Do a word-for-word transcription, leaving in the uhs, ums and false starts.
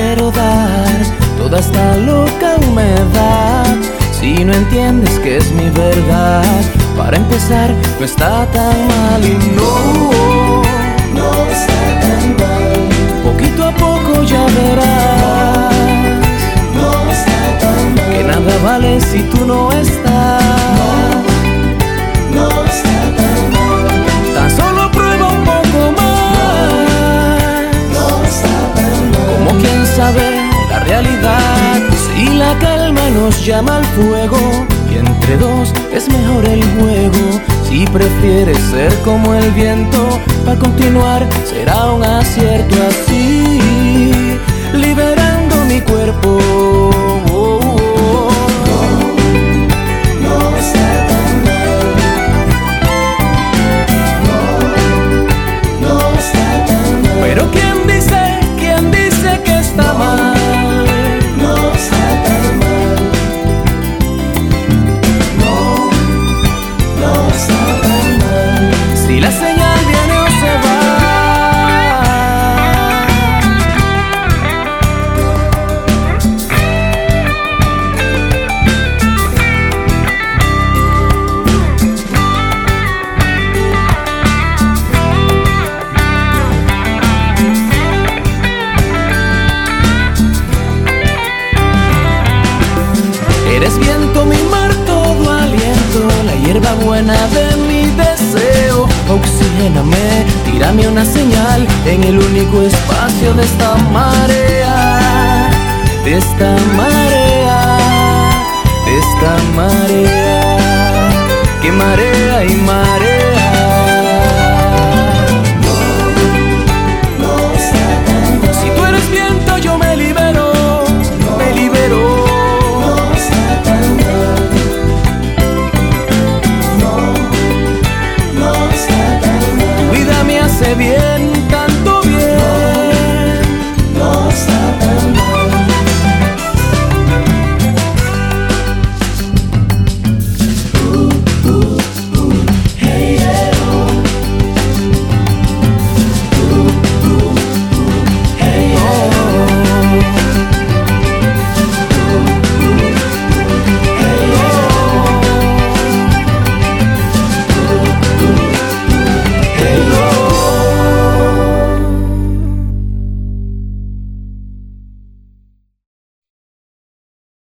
quiero dar toda esta loca humedad. Si no entiendes que es mi verdad, para empezar no está tan mal. Y no, no está tan mal. Poquito a poco ya verás. No, no está tan mal. Que nada vale si tú no estás. No, no está tan mal. Tan solo prueba un poco más. No está tan mal. Como quien sabe la realidad. Si la calma nos llama al fuego, y entre dos es mejor el juego. Si prefieres ser como el viento, para continuar será un acierto así, liberando mi cuerpo. Oh, oh, oh. No, no está tan mal. No, no está tan mal. Pero ¿quién dice, quién dice que está mal? Si la señal viene o se va. Eres viento, mi mar, todo aliento, la hierba buena de mi deseo. Oxigéname, tírame una señal en el único espacio de esta marea, de esta marea, de esta marea, que marea y marea. No, no está tan mal. Si tú eres viento yo me libero, no, me libero. No está tan mal. No, no está tan mal. Tu vida me hace bien.